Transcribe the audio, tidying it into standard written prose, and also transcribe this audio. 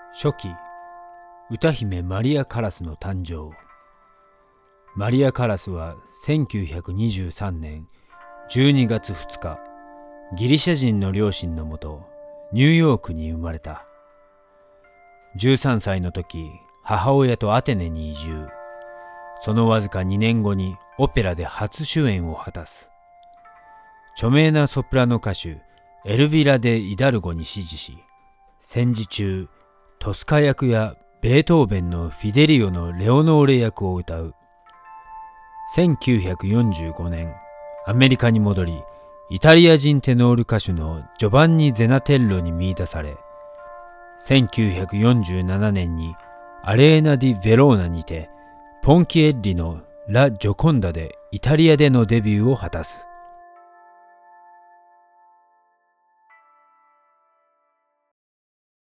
初期、歌姫マリア・カラスの誕生。マリア・カラスは1923年12月2日、ギリシャ人の両親のもと、ニューヨークに生まれた。13歳の時、母親とアテネに移住。そのわずか2年後にオペラで初主演を果たす。著名なソプラノ歌手エルヴィラ・デ・イダルゴに師事し、戦時中、トスカ役やベートーベンのフィデリオのレオノーレ役を歌う。1945年、アメリカに戻り、イタリア人テノール歌手のジョバンニ・ゼナテッロに見出され、1947年にアレーナ・ディ・ヴェローナにて、ポンキエッリのラ・ジョコンダでイタリアでのデビューを果たす。